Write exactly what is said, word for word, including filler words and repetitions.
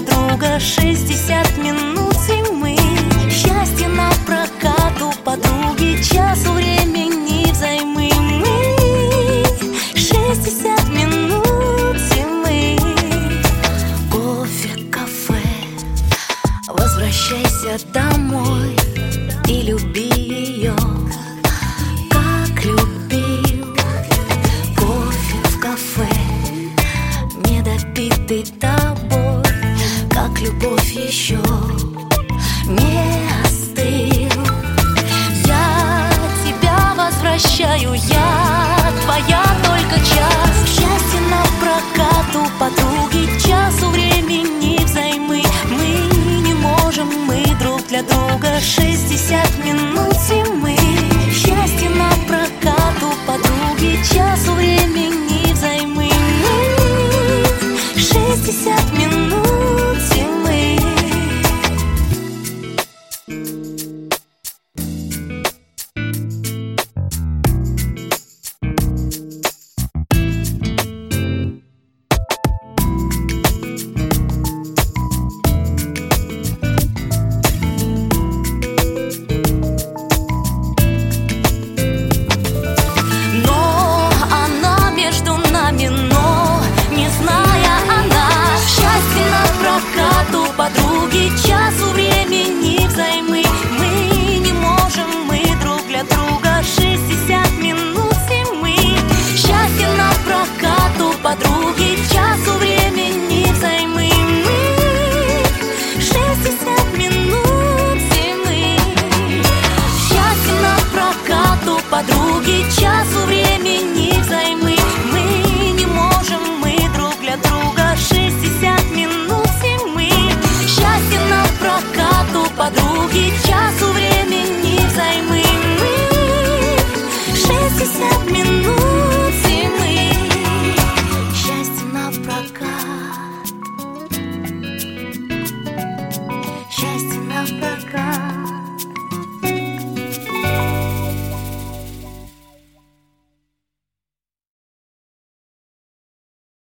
для друга. Шестьдесят минут зимы, счастье на прокат у подруги, часу времени взаймы. Мы шестьдесят минут зимы. Кофе, кафе, возвращайся домой и люби ее, как любил. Кофе в кафе, недопитый тобой, как любовь еще не остыл. Я тебя возвращаю, я твоя только час. Счастье на прокат у подруги, часу времени взаймы. Мы не можем, мы друг для друга. Шестьдесят минут зимы, счастье на прокат у подруги, часу времени взаймы. Мы шестьдесят минут зимы. Подруги, часу времени взаймы. Мы не можем, мы друг для друга. Шестьдесят минут зимы, счастье на прокат у подруги, часу времени взаймы. Мы шестьдесят минут зимы, счастье на прокат у подруги, часу времени взаймы. Мы не можем, мы друг для друга. Шестьдесят минут зимы, счастье на прокат у подруги, часу времени.